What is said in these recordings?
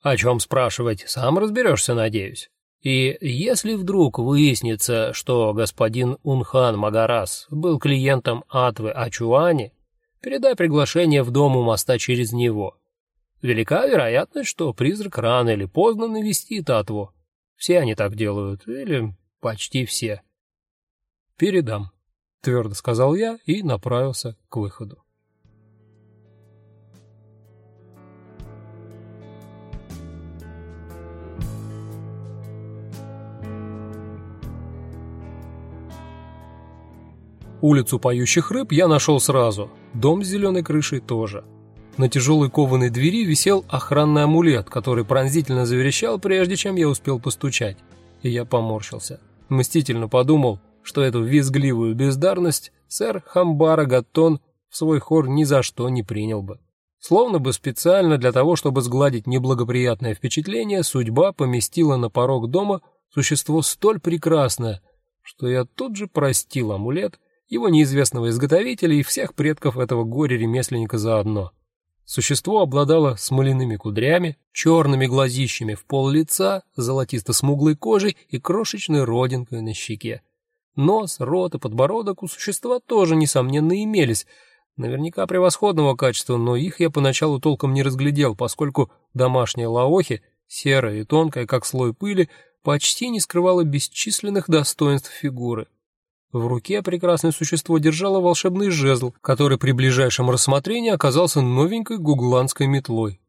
О чем спрашивать, сам разберешься, надеюсь. И если вдруг выяснится, что господин Унхан Магарас был клиентом Атвы Ачуани, передай приглашение в дом у моста через него. Велика вероятность, что призрак рано или поздно навестит Атву. Все они так делают, или почти все. «Передам», — твердо сказал я и направился к выходу. Улицу Поющих рыб я нашел сразу, дом с зеленой крышей тоже. На тяжелой кованой двери висел охранный амулет, который пронзительно заверещал, прежде чем я успел постучать. И я поморщился. Мстительно подумал, что эту визгливую бездарность сэр Хамбара Гаттон в свой хор ни за что не принял бы. Словно бы специально для того, чтобы сгладить неблагоприятное впечатление, судьба поместила на порог дома существо столь прекрасное, что я тут же простил амулет, его неизвестного изготовителя и всех предков этого горя-ремесленника заодно. Существо обладало смоляными кудрями, черными глазищами в пол лица, золотисто-смуглой кожей и крошечной родинкой на щеке. Нос, рот и подбородок у существа тоже, несомненно, имелись, наверняка превосходного качества, но их я поначалу толком не разглядел, поскольку домашняя лаохи, серая и тонкая, как слой пыли, почти не скрывала бесчисленных достоинств фигуры. В руке прекрасное существо держало волшебный жезл, который при ближайшем рассмотрении оказался новенькой гугланской метлой.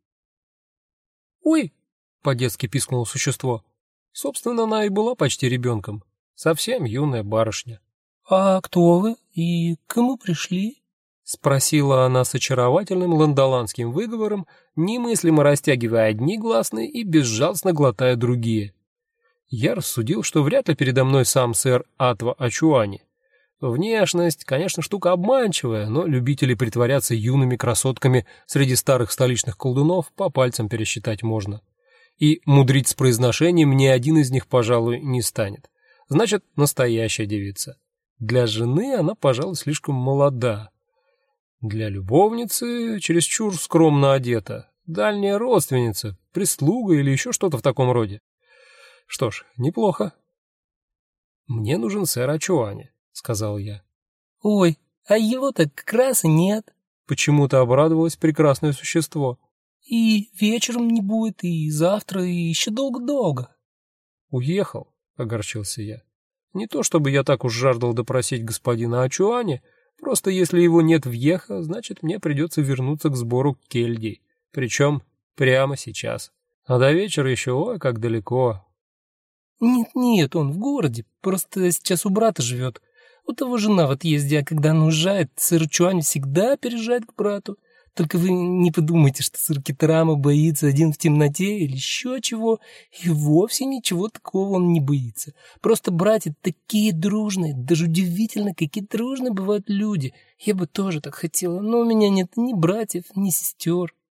«Ой!» — по-детски пискнуло существо. Собственно, она и была почти ребенком. Совсем юная барышня. «А кто вы и к кому пришли?» — спросила она с очаровательным ландоландским выговором, немыслимо растягивая одни гласные и безжалостно глотая другие. Я рассудил, что вряд ли передо мной сам сэр Атва Ачуани. Внешность, конечно, штука обманчивая, но любителей притворяться юными красотками среди старых столичных колдунов по пальцам пересчитать можно. И мудрить с произношением ни один из них, пожалуй, не станет. Значит, настоящая девица. Для жены она, пожалуй, слишком молода. Для любовницы чересчур скромно одета. Дальняя родственница, прислуга или еще что-то в таком роде. Что ж, неплохо. «Мне нужен сэр Ачуани», — сказал я. «Ой, а его-то как раз и нет», — почему-то обрадовалось прекрасное существо. «И вечером не будет, и завтра, и еще долго-долго». «Уехал», — огорчился я. «Не то чтобы я так уж жаждал допросить господина Ачуани, просто если его нет в Йеха, значит, мне придется вернуться к сбору кельдей, причем прямо сейчас. А до вечера еще, ой, как далеко». «Нет, он в городе, просто сейчас у брата живет. У того жена в отъезде, а когда она уезжает, сэр Чуань всегда переезжает к брату. Только вы не подумайте, что сэр Китарама боится один в темноте или еще чего, и вовсе ничего такого он не боится. Просто братья такие дружные, даже удивительно, какие дружные бывают люди. Я бы тоже так хотела, но у меня нет ни братьев, ни сестер».